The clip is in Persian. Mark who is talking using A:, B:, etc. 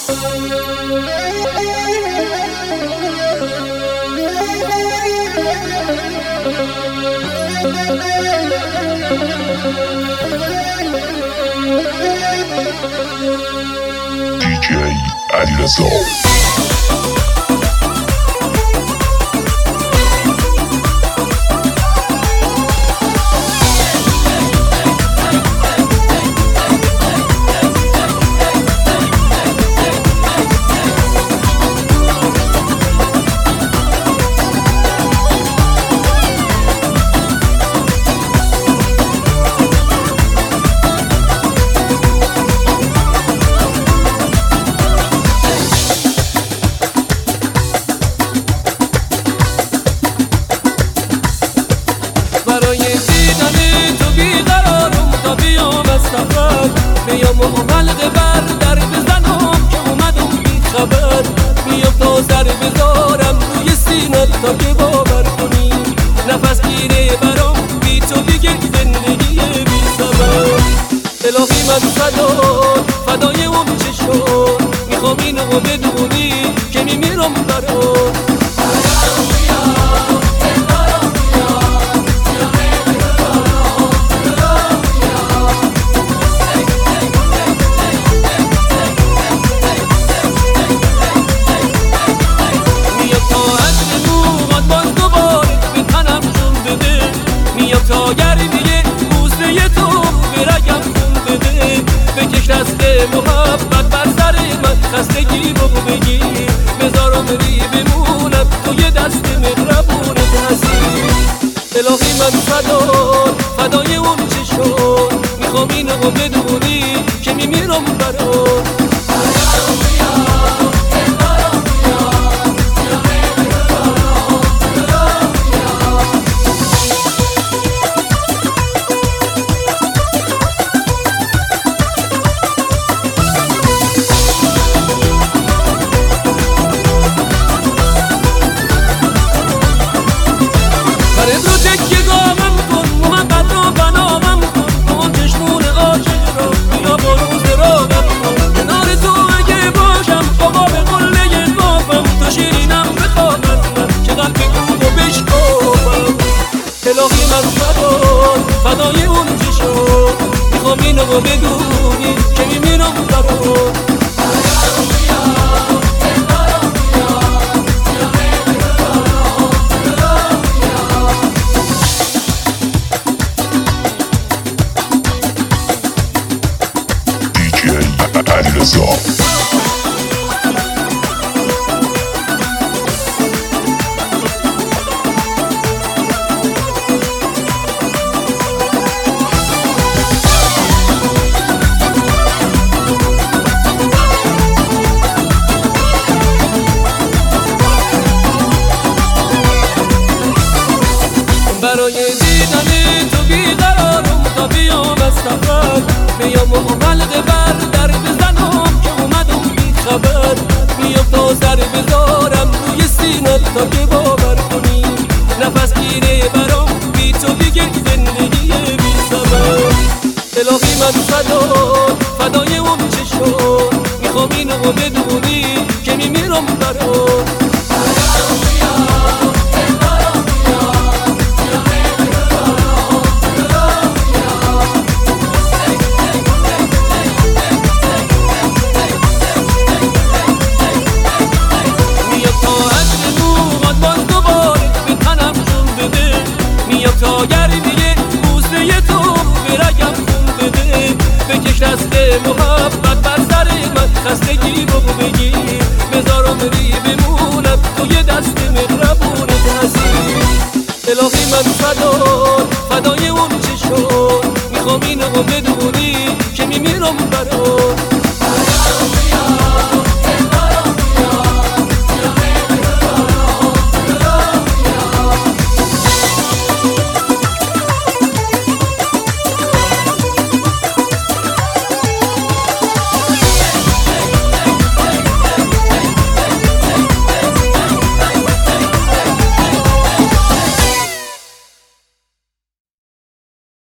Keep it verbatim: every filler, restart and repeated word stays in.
A: دی جی علیرضا.
B: بیام و حلقه بر در بزنم که اومدم بی خبر. بیام تا سر بذارم روی سینت تا که باور کنی نفس گیره برام بی تو دیگه زندگی بی سبب. الهی من فدای فدای اون چشم میخوام اینو بدونی که میمیرم برام. تا گرمیه بوسه تو برگم خون بده. بکش دست محبت بر سر من خستگی رو بگیر. بذارم ری بمونم توی دست مهربونت هستی. الهی من فدای فدای اون چشم میخوام اینو بدونی که میمیرم برام. الهی من فدای فدای اون چشم میخوام اینو بدونی که میمیرم برام.
A: دی جی علیرضا.
B: برای دیدن تو بیقرارم تا بیام از سفر. بیام و حلقه بر در بزنم که اومدم بی خبر. بیام تا سر بذارم روی سینت تا که باور کنی نفس گیره برام بی تو دیگه زندگی بی سبب. الهی من فدای فدای اون چشم میخوام اینو بدونی که میمیرم برام. تا گرمیه بوسه تو برگم خون بده. بکش دست محبت بر سر من خستگی رو بگیر. بذارم ری بمونم توی دست مهربونت هستی. الهی من فدای فدای اون چشم میخوام اینو بدونی که میمیرم برام.